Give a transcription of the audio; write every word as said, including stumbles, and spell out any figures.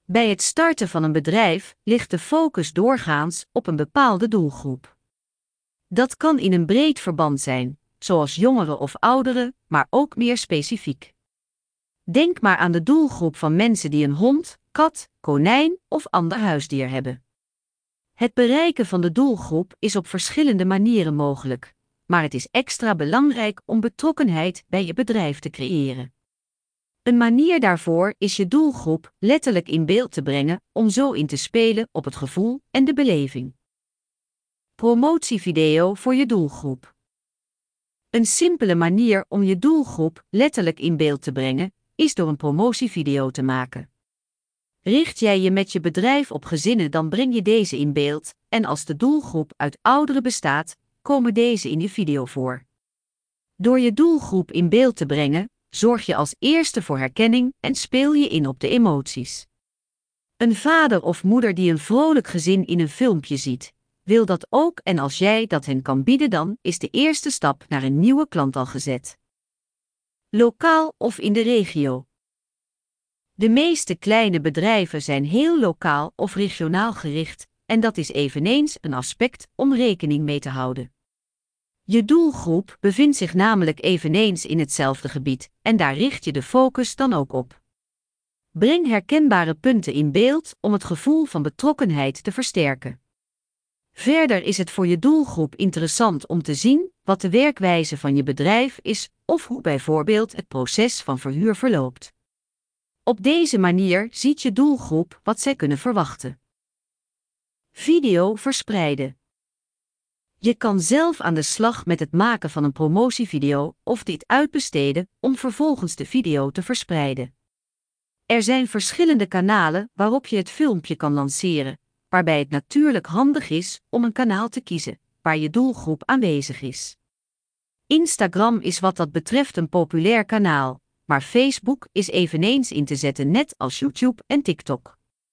Bij het starten van een bedrijf ligt de focus doorgaans op een bepaalde doelgroep. Dat kan in een breed verband zijn, zoals jongeren of ouderen, maar ook meer specifiek. Denk maar aan de doelgroep van mensen die een hond, kat, konijn of ander huisdier hebben. Het bereiken van de doelgroep is op verschillende manieren mogelijk, maar het is extra belangrijk om betrokkenheid bij je bedrijf te creëren. Een manier daarvoor is je doelgroep letterlijk in beeld te brengen om zo in te spelen op het gevoel en de beleving. Promotievideo voor je doelgroep. Een simpele manier om je doelgroep letterlijk in beeld te brengen, is door een promotievideo te maken. Richt jij je met je bedrijf op gezinnen, dan breng je deze in beeld, en als de doelgroep uit ouderen bestaat, komen deze in je video voor. Door je doelgroep in beeld te brengen, zorg je als eerste voor herkenning en speel je in op de emoties. Een vader of moeder die een vrolijk gezin in een filmpje ziet, wil dat ook, en als jij dat hen kan bieden, dan is de eerste stap naar een nieuwe klant al gezet. Lokaal of in de regio. De meeste kleine bedrijven zijn heel lokaal of regionaal gericht, en dat is eveneens een aspect om rekening mee te houden. Je doelgroep bevindt zich namelijk eveneens in hetzelfde gebied, en daar richt je de focus dan ook op. Breng herkenbare punten in beeld om het gevoel van betrokkenheid te versterken. Verder is het voor je doelgroep interessant om te zien wat de werkwijze van je bedrijf is of hoe bijvoorbeeld het proces van verhuur verloopt. Op deze manier ziet je doelgroep wat zij kunnen verwachten. Video verspreiden. Je kan zelf aan de slag met het maken van een promotievideo of dit uitbesteden om vervolgens de video te verspreiden. Er zijn verschillende kanalen waarop je het filmpje kan lanceren, waarbij het natuurlijk handig is om een kanaal te kiezen waar je doelgroep aanwezig is. Instagram is wat dat betreft een populair kanaal, maar Facebook is eveneens in te zetten, net als YouTube en TikTok.